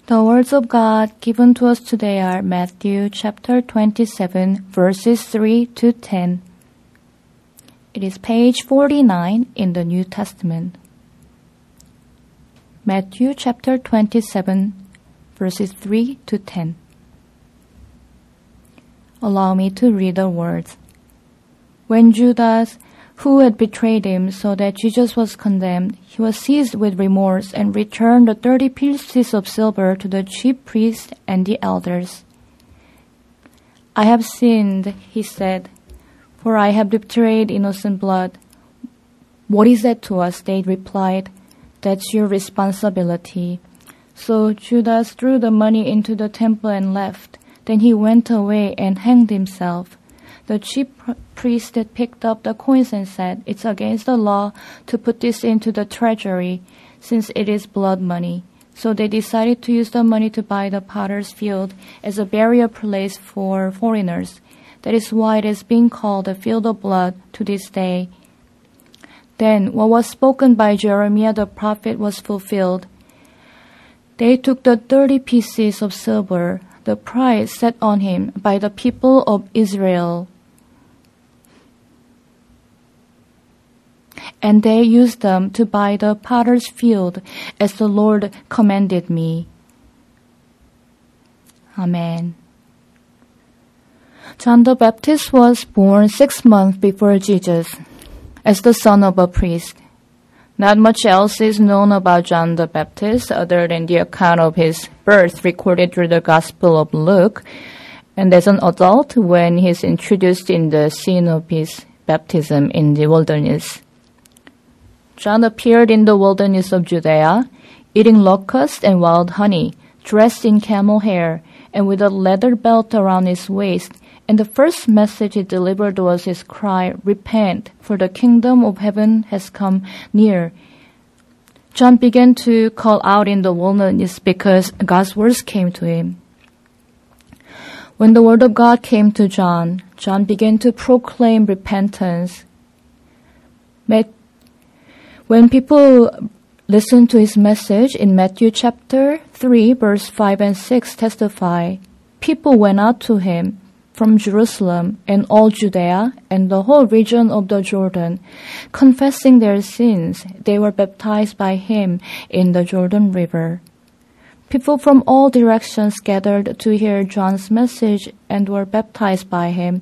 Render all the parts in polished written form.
The words of God given to us today are Matthew chapter 27, verses 3 to 10. It is page 49 in the New Testament. Matthew chapter 27, verses 3 to 10. Allow me to read the words. When Judas, who had betrayed him, saw that Jesus was condemned, he was seized with remorse and returned the 30 pieces of silver to the chief priests and the elders. I have sinned, he said, for I have betrayed innocent blood. What is that to us? They replied. That's your responsibility. So Judas threw the money into the temple and left. Then he went away and hanged himself. The chief priest picked up the coins and said, "It's against the law to put this into the treasury, since it is blood money." So they decided to use the money to buy the potter's field as a burial place for foreigners. That is why it is being called the field of blood to this day. Then what was spoken by Jeremiah the prophet was fulfilled. They took the 30 pieces of silver, the price set on him by the people of Israel, and they used them to buy the potter's field as the Lord commanded me. Amen. John the Baptist was born 6 months before Jesus as the son of a priest. Not much else is known about John the Baptist other than the account of his birth recorded through the Gospel of Luke, and as an adult when he is introduced in the scene of his baptism in the wilderness. John appeared in the wilderness of Judea, eating locusts and wild honey, dressed in camel hair, and with a leather belt around his waist, and the first message he delivered was his cry, "Repent, for the kingdom of heaven has come near." John began to call out in the wilderness because God's words came to him. When the word of God came to John, John began to proclaim repentance. When people listened to his message in Matthew chapter 3, verse 5 and 6 testify, people went out to him from Jerusalem and all Judea and the whole region of the Jordan, confessing their sins. They were baptized by him in the Jordan River. People from all directions gathered to hear John's message and were baptized by him.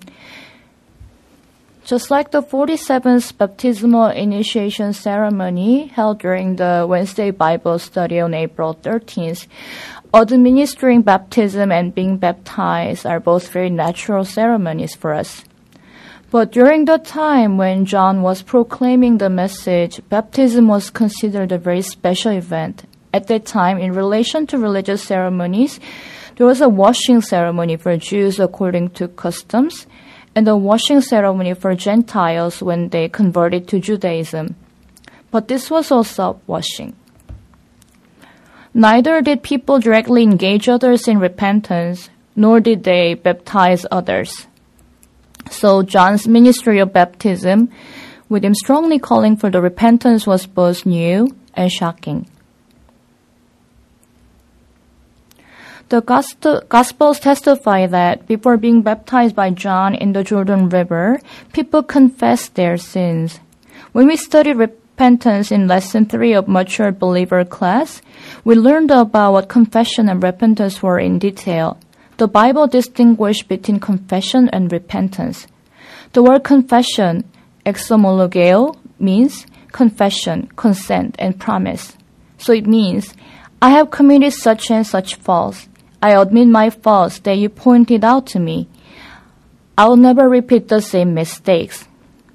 Just like the 47th baptismal initiation ceremony held during the Wednesday Bible study on April 13th, administering baptism and being baptized are both very natural ceremonies for us. But during the time when John was proclaiming the message, baptism was considered a very special event. At that time, in relation to religious ceremonies, there was a washing ceremony for Jews according to customs, and a washing ceremony for Gentiles when they converted to Judaism. But this was also washing. Neither did people directly engage others in repentance, nor did they baptize others. So John's ministry of baptism, with him strongly calling for the repentance, was both new and shocking. The Gospels testify that before being baptized by John in the Jordan River, people confessed their sins. When we studied repentance in Lesson 3 of Mature Believer class, we learned about what confession and repentance were in detail. The Bible distinguished between confession and repentance. The word confession, exomologeo, means confession, consent, and promise. So it means, I have committed such and such faults. I admit my faults that you pointed out to me. I will never repeat the same mistakes.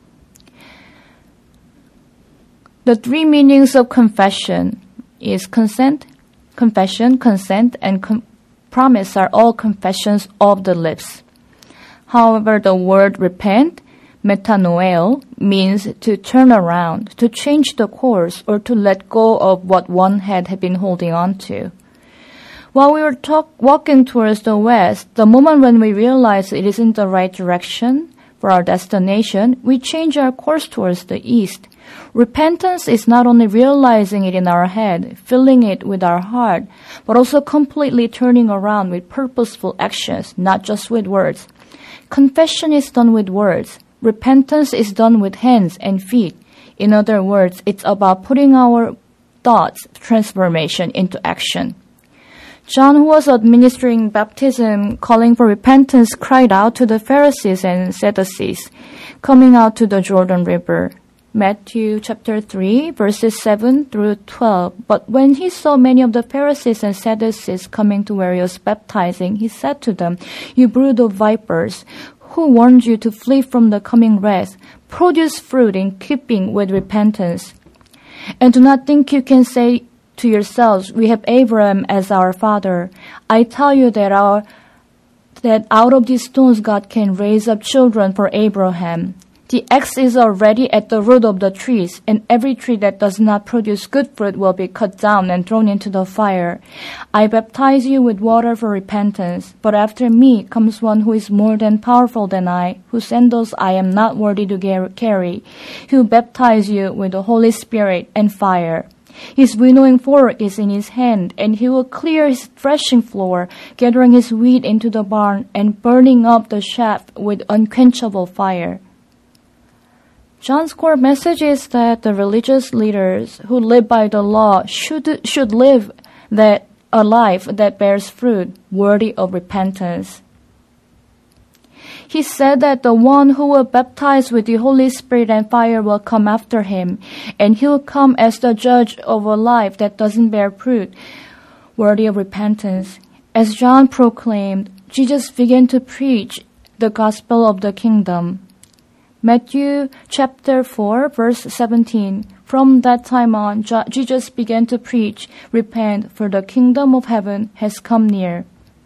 The three meanings of confession is consent, confession, consent, and promise are all confessions of the lips. However, the word repent, metanoeo, means to turn around, to change the course, or to let go of what one had been holding on to. While we were walking towards the west, the moment when we realize it isn't the right direction for our destination, we change our course towards the east. Repentance is not only realizing it in our head, feeling it with our heart, but also completely turning around with purposeful actions, not just with words. Confession is done with words. Repentance is done with hands and feet. In other words, it's about putting our thoughts transformation into action. John, who was administering baptism, calling for repentance, cried out to the Pharisees and Sadducees coming out to the Jordan River. Matthew chapter 3, verses 7 through 12. But when he saw many of the Pharisees and Sadducees coming to where he was baptizing, he said to them, "You brood of vipers, who warned you to flee from the coming wrath? Produce fruit in keeping with repentance. And do not think you can say to yourselves, 'We have Abraham as our father.' I tell you that out of these stones God can raise up children for Abraham. The axe is already at the root of the trees, and every tree that does not produce good fruit will be cut down and thrown into the fire. I baptize you with water for repentance, but after me comes one who is more than powerful than I, whose sandals I am not worthy to carry. He will baptize you with the Holy Spirit and fire. His winnowing fork is in his hand, and he will clear his threshing floor, gathering his wheat into the barn and burning up the chaff with unquenchable fire." John's core message is that the religious leaders who live by the law should live a life that bears fruit, worthy of repentance. He said that the one who will baptize with the Holy Spirit and fire will come after him, and he will come as the judge of a life that doesn't bear fruit, worthy of repentance. As John proclaimed, Jesus began to preach the gospel of the kingdom. Matthew chapter 4, verse 17. From that time on, Jesus began to preach, "Repent, for the kingdom of heaven has come near."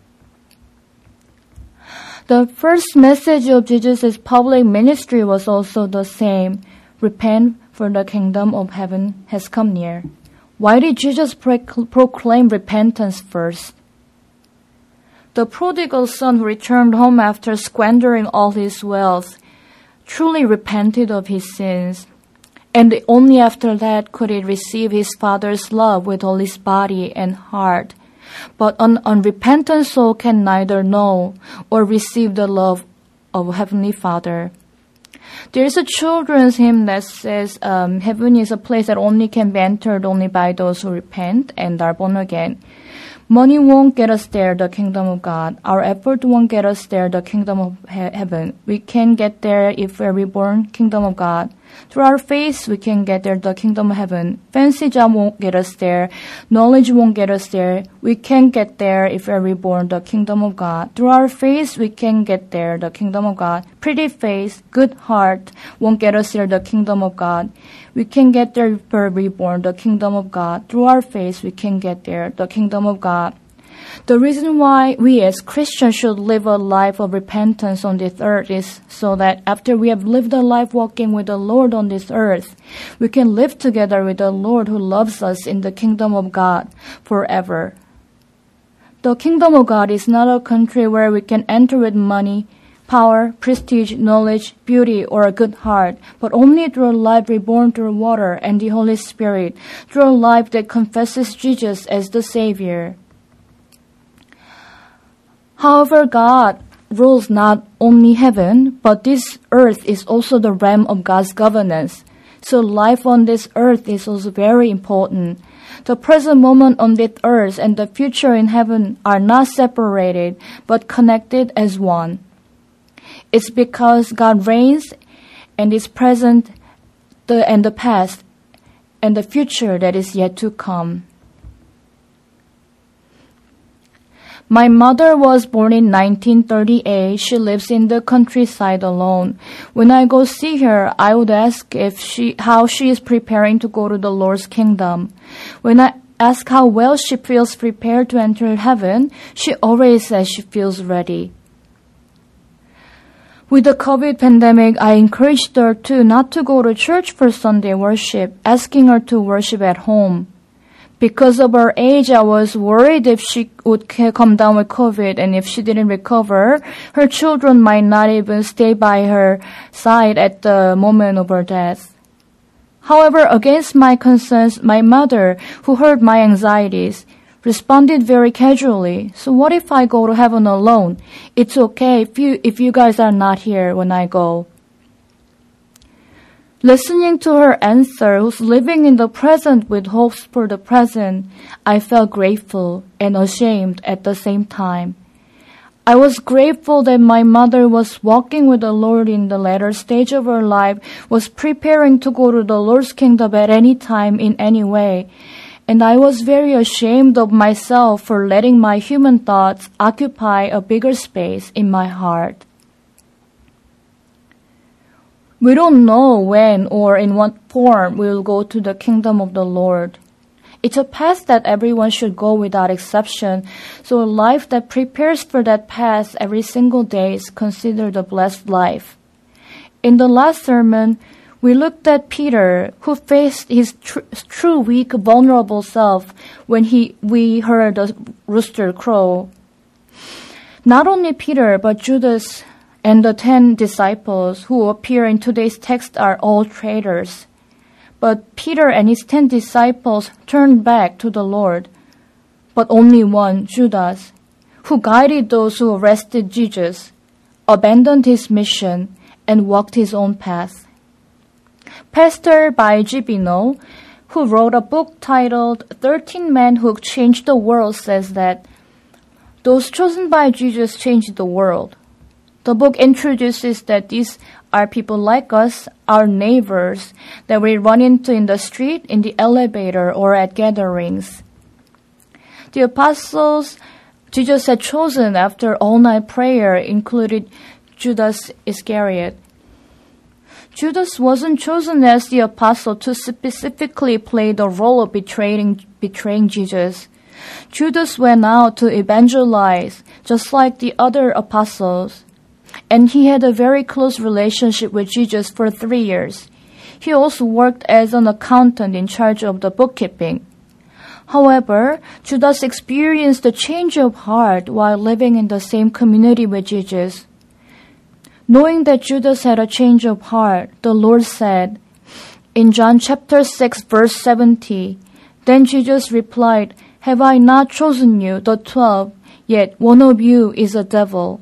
The first message of Jesus' public ministry was also the same. Repent, for the kingdom of heaven has come near. Why did Jesus proclaim repentance first? The prodigal son who returned home after squandering all his wealth truly repented of his sins, and only after that could he receive his father's love with all his body and heart. But an unrepentant soul can neither know or receive the love of Heavenly Father. There is a children's hymn that says, heaven is a place that only can be entered only by those who repent and are born again. Money won't get us there, the kingdom of God. Our effort won't get us there, the kingdom of heaven. We can get there if we're reborn, kingdom of God. Through our faith, we can get there, the kingdom of heaven. Fancy job won't get us there. Knowledge won't get us there. We can get there if we're reborn, the kingdom of God. Through our faith, we can get there, the kingdom of God. Pretty face, good heart won't get us there, the kingdom of God. We can get there if we're reborn, the kingdom of God. Through our faith, we can get there, the kingdom of God. The reason why we as Christians should live a life of repentance on this earth is so that after we have lived a life walking with the Lord on this earth, we can live together with the Lord who loves us in the kingdom of God forever. The kingdom of God is not a country where we can enter with money, power, prestige, knowledge, beauty, or a good heart, but only through a life reborn through water and the Holy Spirit, through a life that confesses Jesus as the Savior. However, God rules not only heaven, but this earth is also the realm of God's governance. So life on this earth is also very important. The present moment on this earth and the future in heaven are not separated, but connected as one. It's because God reigns and is present and the past and the future that is yet to come. My mother was born in 1938. She lives in the countryside alone. When I go see her, I would ask how she is preparing to go to the Lord's kingdom. When I ask how well she feels prepared to enter heaven, she always says she feels ready. With the COVID pandemic, I encouraged her not to go to church for Sunday worship, asking her to worship at home. Because of her age, I was worried if she would come down with COVID, and if she didn't recover, her children might not even stay by her side at the moment of her death. However, against my concerns, my mother, who heard my anxieties, responded very casually, "So what if I go to heaven alone? It's okay if you guys are not here when I go." Listening to her answer, who's living in the present with hopes for the present, I felt grateful and ashamed at the same time. I was grateful that my mother was walking with the Lord in the latter stage of her life, was preparing to go to the Lord's kingdom at any time in any way. And I was very ashamed of myself for letting my human thoughts occupy a bigger space in my heart. We don't know when or in what form we will go to the kingdom of the Lord. It's a path that everyone should go without exception, so a life that prepares for that path every single day is considered a blessed life. In the last sermon, we looked at Peter, who faced his true weak, vulnerable self when we heard the rooster crow. Not only Peter, but Judas and the 10 disciples who appear in today's text are all traitors. But Peter and his 10 disciples turned back to the Lord. But only one, Judas, who guided those who arrested Jesus, abandoned his mission and walked his own path. Pastor Baiji Bino, who wrote a book titled 13 Men Who Changed the World, says that those chosen by Jesus changed the world. The book introduces that these are people like us, our neighbors, that we run into in the street, in the elevator, or at gatherings. The apostles Jesus had chosen after all-night prayer included Judas Iscariot. Judas wasn't chosen as the apostle to specifically play the role of betraying Jesus. Judas went out to evangelize, just like the other apostles. And he had a very close relationship with Jesus for 3 years. He also worked as an accountant in charge of the bookkeeping. However, Judas experienced a change of heart while living in the same community with Jesus. Knowing that Judas had a change of heart, the Lord said, in John chapter 6, verse 70, "Then Jesus replied, 'Have I not chosen you, the 12, yet one of you is a devil?'"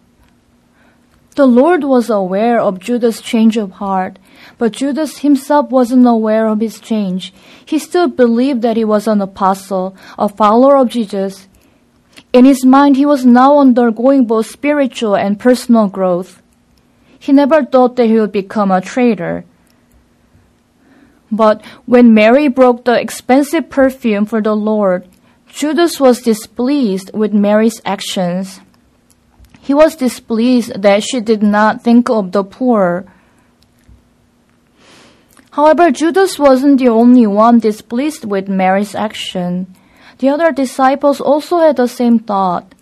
The Lord was aware of Judas' change of heart, but Judas himself wasn't aware of his change. He still believed that he was an apostle, a follower of Jesus. In his mind, he was now undergoing both spiritual and personal growth. He never thought that he would become a traitor. But when Mary broke the expensive perfume for the Lord, Judas was displeased with Mary's actions. He was displeased that she did not think of the poor. However, Judas wasn't the only one displeased with Mary's action. The other disciples also had the same thought.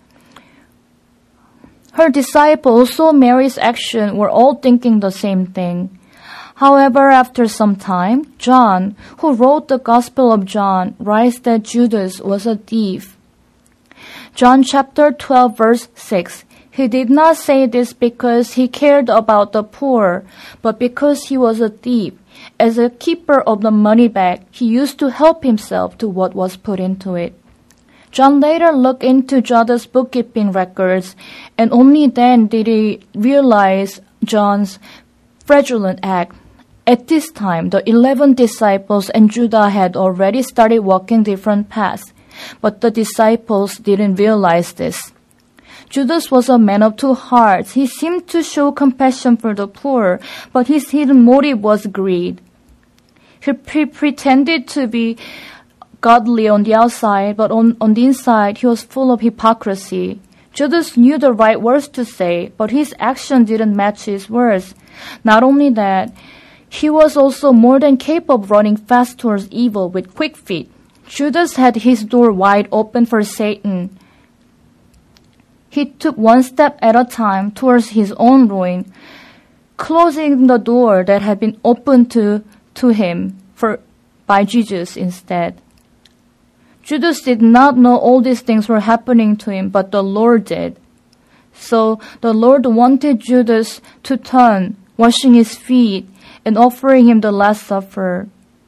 Her disciples saw Mary's action were all thinking the same thing. However, after some time, John, who wrote the Gospel of John, writes that Judas was a thief. John chapter 12, verse 6. He did not say this because he cared about the poor, but because he was a thief. As a keeper of the money bag, he used to help himself to what was put into it. John later looked into Judas' bookkeeping records, and only then did he realize John's fraudulent act. At this time, the 11 disciples and Judah had already started walking different paths, but the disciples didn't realize this. Judas was a man of two hearts. He seemed to show compassion for the poor, but his hidden motive was greed. He pretended to be godly on the outside, but on the inside, he was full of hypocrisy. Judas knew the right words to say, but his action didn't match his words. Not only that, he was also more than capable of running fast towards evil with quick feet. Judas had his door wide open for Satan. He took one step at a time towards his own ruin, closing the door that had been opened to him by Jesus instead. Judas did not know all these things were happening to him, but the Lord did. So the Lord wanted Judas to turn, washing his feet, and offering him the Last Supper.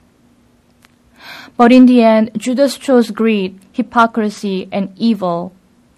But in the end, Judas chose greed, hypocrisy, and evil.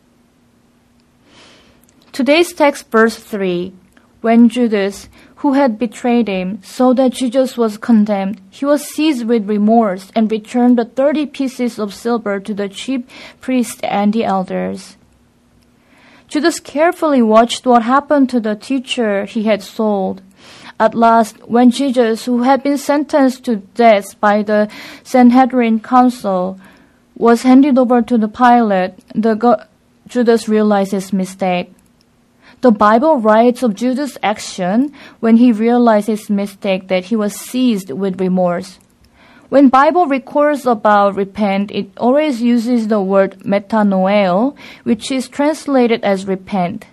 Today's text, verse 3, when Judas, who had betrayed him, saw that Jesus was condemned, he was seized with remorse and returned the 30 pieces of silver to the chief priests and the elders. Judas carefully watched what happened to the teacher he had sold. At last, when Jesus, who had been sentenced to death by the Sanhedrin council, was handed over to the Pilate, Judas realized his mistake. The Bible writes of Judas' action when he realized his mistake that he was seized with remorse. When Bible records about repent, it always uses the word metanoeo, which is translated as repent.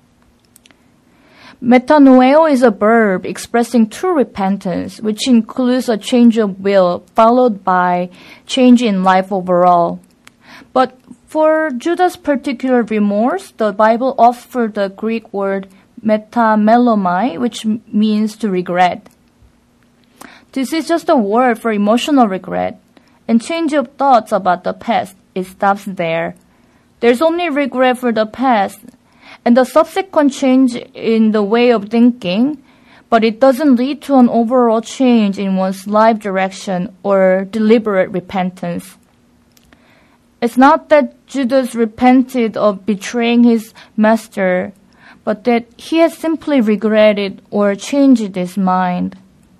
Metanoeo is a verb expressing true repentance, which includes a change of will followed by change in life overall. But for Judas' particular remorse, the Bible offered the Greek word metamelomai, which means to regret. This is just a word for emotional regret and change of thoughts about the past. It stops there. There's only regret for the past and the subsequent change in the way of thinking, but it doesn't lead to an overall change in one's life direction or deliberate repentance. It's not that Judas repented of betraying his master, but that he has simply regretted or changed his mind.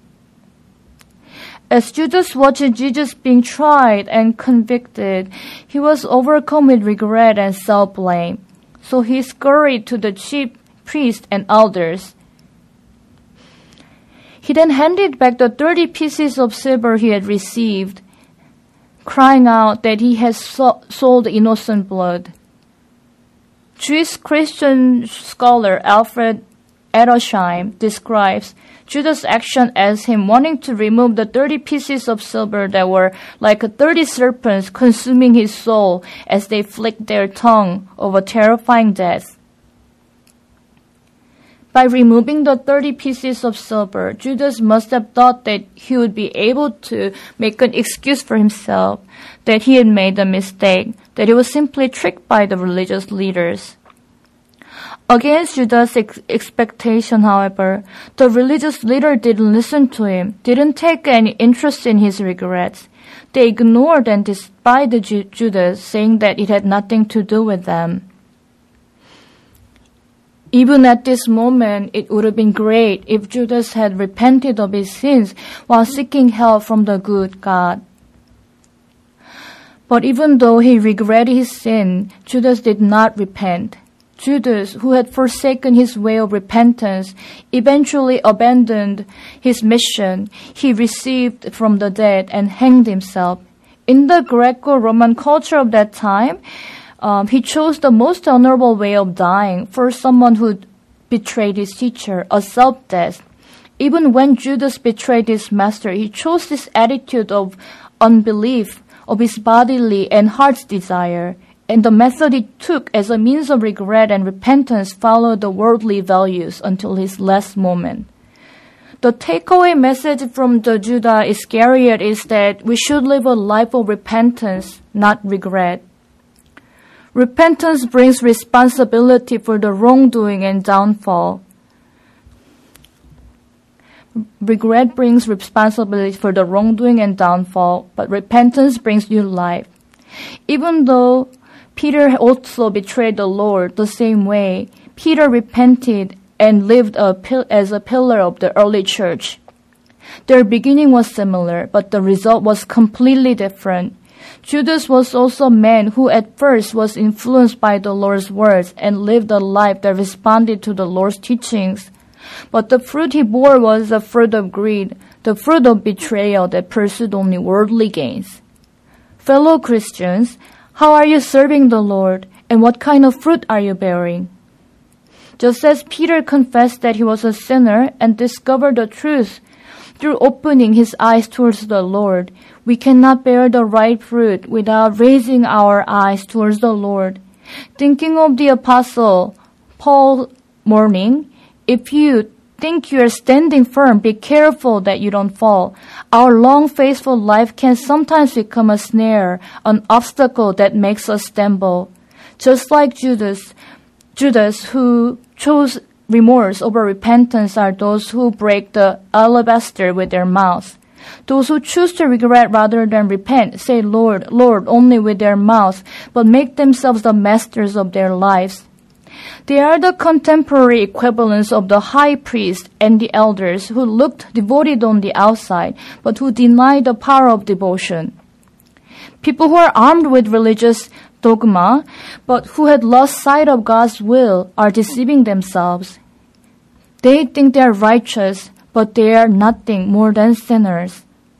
As Judas watched Jesus being tried and convicted, he was overcome with regret and self-blame. So he scurried to the chief priests and elders. He then handed back the 30 pieces of silver he had received, crying out that he had sold innocent blood. Jewish Christian scholar Alfred Edersheim describes Judas' action as him wanting to remove the 30 pieces of silver that were like 30 serpents consuming his soul as they flicked their tongue of a terrifying death. By removing the 30 pieces of silver, Judas must have thought that he would be able to make an excuse for himself, that he had made a mistake, that he was simply tricked by the religious leaders. Against Judas' expectation, however, the religious leader didn't listen to him, didn't take any interest in his regrets. They ignored and despised Judas, saying that it had nothing to do with them. Even at this moment, it would have been great if Judas had repented of his sins while seeking help from the good God. But even though he regretted his sin, Judas did not repent. Judas, who had forsaken his way of repentance, eventually abandoned his mission he received from the dead and hanged himself. In the Greco-Roman culture of that time, he chose the most honorable way of dying for someone who betrayed his teacher, a self-death. Even when Judas betrayed his master, he chose this attitude of unbelief of his bodily and heart's desire. And the method he took as a means of regret and repentance followed the worldly values until his last moment. The takeaway message from the Judas Iscariot is that we should live a life of repentance, not regret. Repentance brings responsibility for the wrongdoing and downfall. Regret brings responsibility for the wrongdoing and downfall, but repentance brings new life. Even though Peter also betrayed the Lord the same way, Peter repented and lived as a pillar of the early church. Their beginning was similar, but the result was completely different. Judas was also a man who at first was influenced by the Lord's words and lived a life that responded to the Lord's teachings. But the fruit he bore was the fruit of greed, the fruit of betrayal that pursued only worldly gains. Fellow Christians, how are you serving the Lord, and what kind of fruit are you bearing? Just as Peter confessed that he was a sinner and discovered the truth through opening his eyes towards the Lord, we cannot bear the right fruit without raising our eyes towards the Lord. Thinking of the Apostle Paul mourning, if you think you are standing firm, be careful that you don't fall. Our long, faithful life can sometimes become a snare, an obstacle that makes us stumble. Just like Judas, who chose remorse over repentance, are those who break the alabaster with their mouths. Those who choose to regret rather than repent say, Lord, Lord, only with their mouths, but make themselves the masters of their lives. They are the contemporary equivalents of the high priest and the elders who looked devoted on the outside, but who denied the power of devotion. People who are armed with religious dogma, but who had lost sight of God's will, are deceiving themselves. They think they are righteous, but they are nothing more than sinners.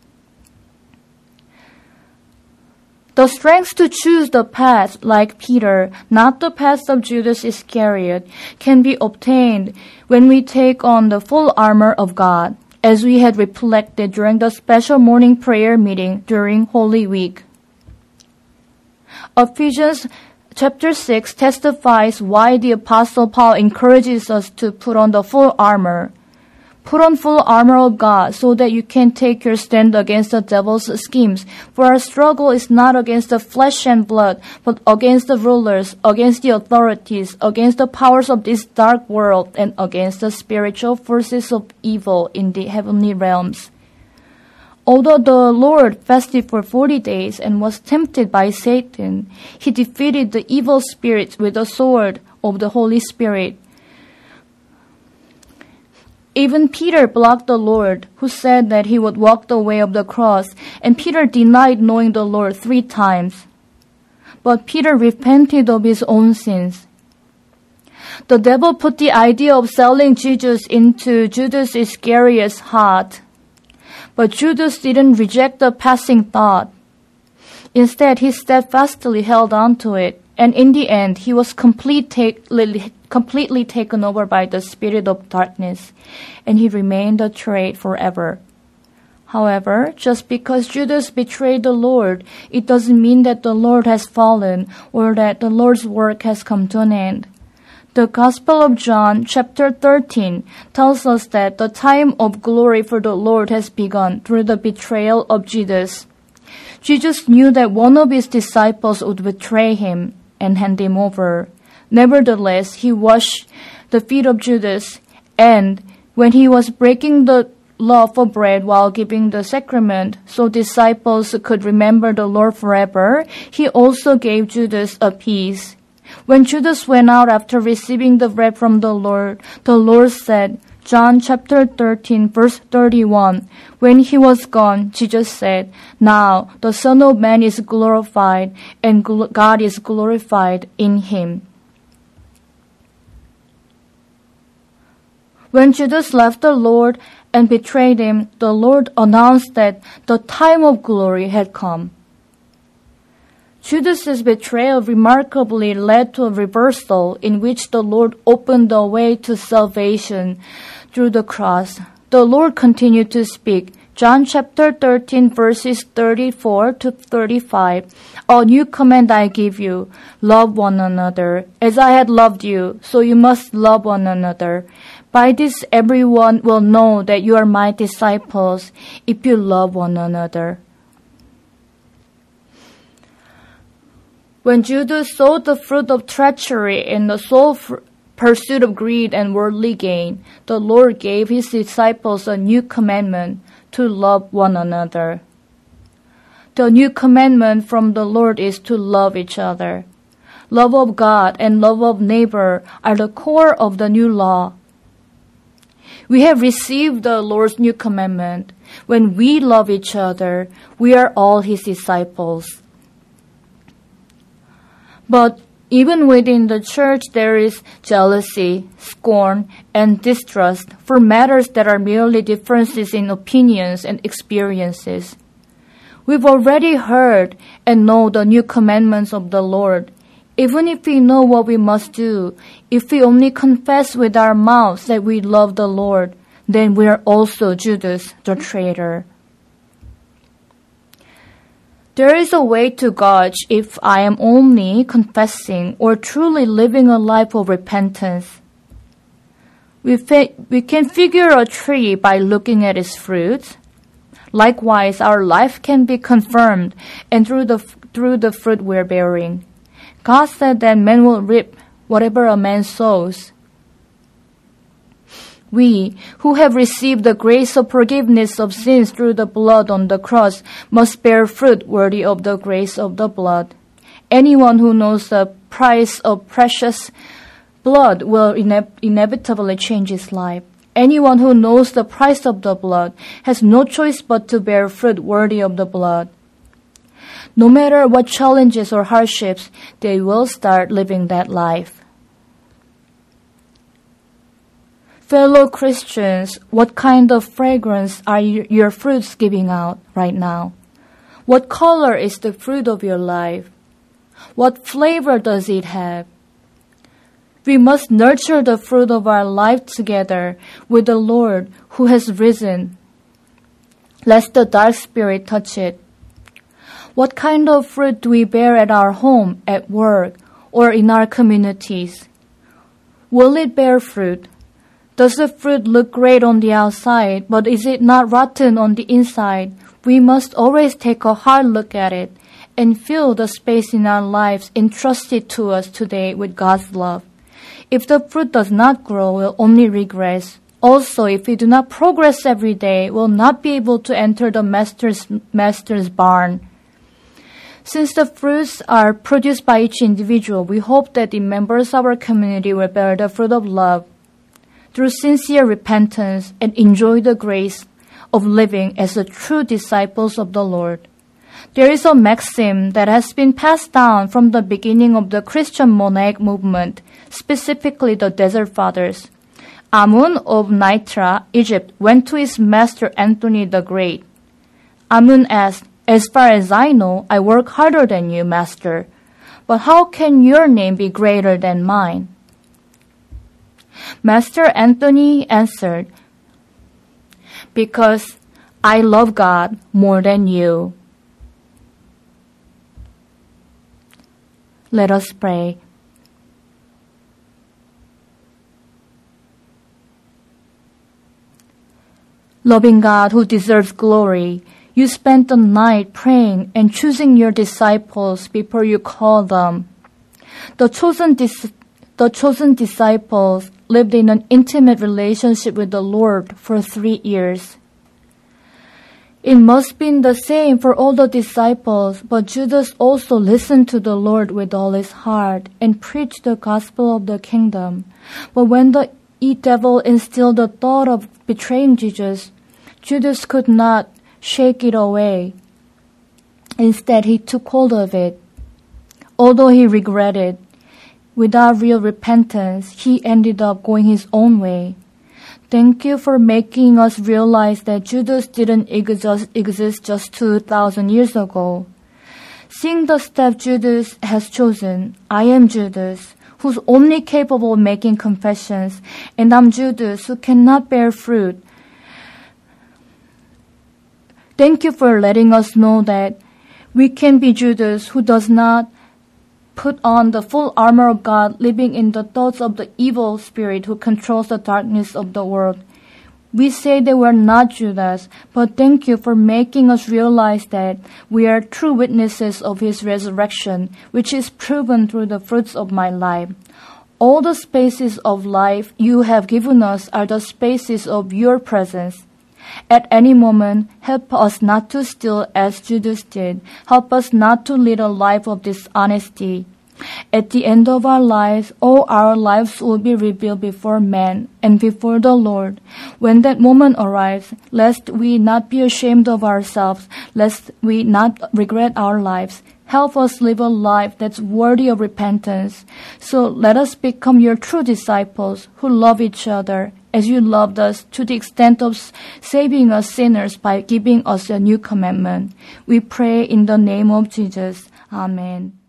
The strength to choose the path, like Peter, not the path of Judas Iscariot, can be obtained when we take on the full armor of God, as we had reflected during the special morning prayer meeting during Holy Week. Ephesians chapter 6 testifies why the Apostle Paul encourages us to put on the full armor. Put on full armor of God so that you can take your stand against the devil's schemes. For our struggle is not against the flesh and blood, but against the rulers, against the authorities, against the powers of this dark world, and against the spiritual forces of evil in the heavenly realms. Although the Lord fasted for 40 days and was tempted by Satan, he defeated the evil spirits with the sword of the Holy Spirit. Even Peter blocked the Lord, who said that he would walk the way of the cross, and Peter denied knowing the Lord 3 times. But Peter repented of his own sins. The devil put the idea of selling Jesus into Judas Iscariot's heart. But Judas didn't reject the passing thought. Instead, he steadfastly held on to it, and in the end, he was completely taken over by the spirit of darkness, and he remained a traitor forever. However, just because Judas betrayed the Lord, it doesn't mean that the Lord has fallen or that the Lord's work has come to an end. The Gospel of John, chapter 13, tells us that the time of glory for the Lord has begun through the betrayal of Judas. Jesus knew that one of his disciples would betray him and hand him over. Nevertheless, he washed the feet of Judas, and when he was breaking the loaf of bread while giving the sacrament, so disciples could remember the Lord forever, he also gave Judas a piece. When Judas went out after receiving the bread from the Lord said, John chapter 13, verse 31, when he was gone, Jesus said, Now the Son of Man is glorified, and God is glorified in him. When Judas left the Lord and betrayed him, the Lord announced that the time of glory had come. Judas's betrayal remarkably led to a reversal in which the Lord opened the way to salvation through the cross. The Lord continued to speak. John chapter 13 verses 34 to 35. A new command I give you, love one another. As I had loved you, so you must love one another. By this everyone will know that you are my disciples, if you love one another. When Judas saw the fruit of treachery and the sole pursuit of greed and worldly gain, the Lord gave his disciples a new commandment, to love one another. The new commandment from the Lord is to love each other. Love of God and love of neighbor are the core of the new law. We have received the Lord's new commandment. When we love each other, we are all his disciples. But even within the church, there is jealousy, scorn, and distrust for matters that are merely differences in opinions and experiences. We've already heard and know the new commandments of the Lord. Even if we know what we must do, if we only confess with our mouths that we love the Lord, then we are also Judas, the traitor. There is a way to gauge if I am only confessing or truly living a life of repentance. We can figure a tree by looking at its fruits. Likewise, our life can be confirmed and through the fruit we're bearing. God said that man will reap whatever a man sows. We, who have received the grace of forgiveness of sins through the blood on the cross, must bear fruit worthy of the grace of the blood. Anyone who knows the price of precious blood will inevitably change his life. Anyone who knows the price of the blood has no choice but to bear fruit worthy of the blood. No matter what challenges or hardships, they will start living that life. Fellow Christians, what kind of fragrance are your fruits giving out right now? What color is the fruit of your life? What flavor does it have? We must nurture the fruit of our life together with the Lord who has risen, lest the dark spirit touch it. What kind of fruit do we bear at our home, at work, or in our communities? Will it bear fruit? Does the fruit look great on the outside, but is it not rotten on the inside? We must always take a hard look at it and fill the space in our lives entrusted to us today with God's love. If the fruit does not grow, we'll only regress. Also, if we do not progress every day, we'll not be able to enter the master's barn. Since the fruits are produced by each individual, we hope that the members of our community will bear the fruit of love through sincere repentance and enjoy the grace of living as the true disciples of the Lord. There is a maxim that has been passed down from the beginning of the Christian monaic movement, specifically the Desert Fathers. Amun of Nitra, Egypt, went to his master Anthony the Great. Amun asked, "As far as I know, I work harder than you, master. But how can your name be greater than mine?" Master Anthony answered, "Because I love God more than you." Let us pray. Loving God who deserves glory, you spent the night praying and choosing your disciples before you called them. The chosen disciples lived in an intimate relationship with the Lord for 3 years. It must have been the same for all the disciples, but Judas also listened to the Lord with all his heart and preached the gospel of the kingdom. But when the devil instilled the thought of betraying Jesus, Judas could not shake it away. Instead, he took hold of it. Although he regretted, without real repentance, he ended up going his own way. Thank you for making us realize that Judas didn't exist just 2,000 years ago. Seeing the step Judas has chosen, I am Judas, who's only capable of making confessions, and I'm Judas, who cannot bear fruit. Thank you for letting us know that we can be Judas, who does not put on the full armor of God, living in the thoughts of the evil spirit who controls the darkness of the world. We say that we're not Judas, but thank you for making us realize that we are true witnesses of His resurrection, which is proven through the fruits of my life. All the spaces of life you have given us are the spaces of your presence. At any moment, help us not to steal as Judas did. Help us not to lead a life of dishonesty. At the end of our lives, all our lives will be revealed before men and before the Lord. When that moment arrives, lest we not be ashamed of ourselves, lest we not regret our lives, help us live a life that's worthy of repentance. So let us become your true disciples who love each other as you loved us, to the extent of saving us sinners by giving us a new commandment. We pray in the name of Jesus. Amen.